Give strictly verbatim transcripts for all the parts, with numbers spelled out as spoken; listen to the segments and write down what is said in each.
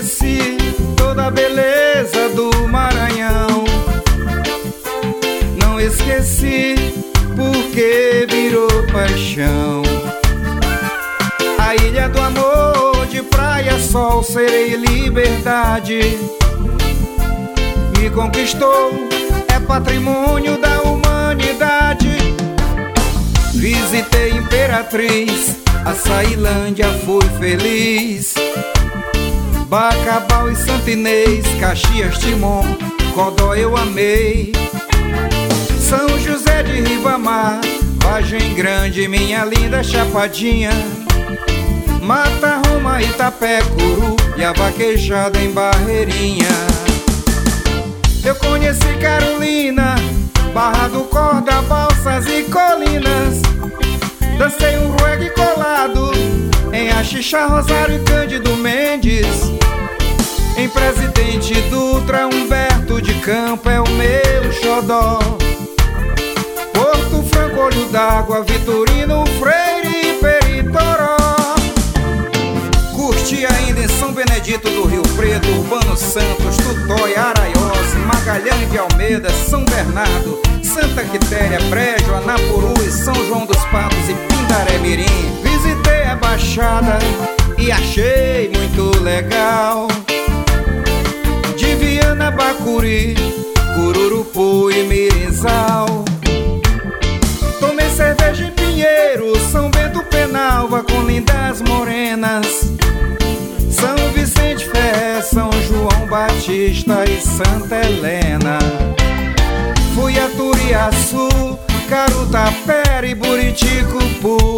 conheci toda a beleza do Maranhão. Não esqueci porque virou paixão. A ilha do amor, de praia, sol, sereia e liberdade, me conquistou, é patrimônio da humanidade. Visitei Imperatriz, a Açailândia fui feliz. Bacabal e Santo Inês, Caxias, Timon, Codó eu amei. São José de Ribamar, Vargem Grande, minha linda Chapadinha. Mata, Roma, Itapé, Curu e a vaquejada em Barreirinha. Eu conheci Carolina, Barra do Corda, Balsas e Colinas. Dancei um reggae colado em Axixa, Rosário e Cândido Mendes. Em Presidente Dutra, Humberto de Campo é o meu xodó. Porto Franco, Olho d'Água, Vitorino Freire e Peritoró. Curti ainda em São Benedito do Rio Preto, Urbano Santos, Tutóia, Araiós, Magalhães de Almeida, São Bernardo, Santa Quitéria, Brejo, Anapuru e São João dos Patos e Pindaré Mirim. Visitei a Baixada e achei muito legal. De Viana, Bacuri, Cururupu e Mirinzal. Tomei cerveja em Pinheiro, São Bento, Penalva com lindas morenas. São Vicente Ferrer, São João Batista e Santa Helena. Fui a Turiaçu, Carutapera e Buriticupu.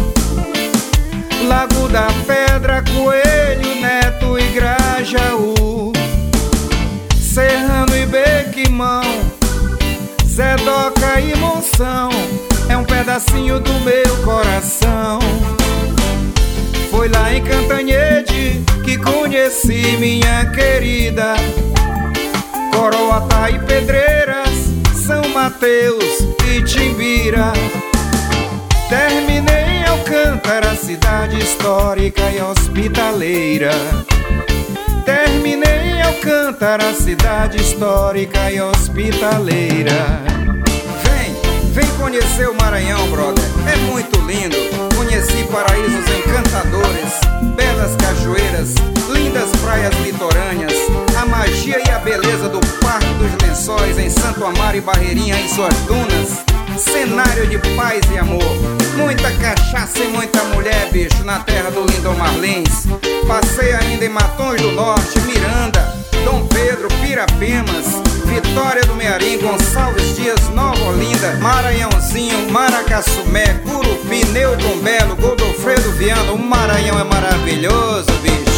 Lago da Pedra, Coelho, Neto e Grajaú. Serrano e Bequimão, Zedoca e Monção, é um pedacinho do meu coração. Foi lá em Cantanhede que conheci minha querida. Coroatá e Pedreiras, São Mateus e Timbira. Terminei em Alcântara, cidade histórica e hospitaleira. Terminei em Alcântara, cidade histórica e hospitaleira. Vem, vem conhecer o Maranhão, brother, é muito lindo. Conheci paraísos encantadores, belas cachoeiras, lindas praias litorâneas, a magia e a beleza do Parque dos Lençóis em Santo Amaro e Barreirinha e suas dunas. Cenário de paz e amor, muita cachaça e muita mulher, bicho, na terra do Lindomar Lins. Passei ainda em Matões do Norte, Miranda, Dom Pedro, Pirapemas, Vitória do Mearim, Gonçalves Dias, Nova Olinda, Maranhãozinho, Maracaçumé, Curupi, Neudom Belo, Godofredo Viana. O Maranhão é maravilhoso, bicho.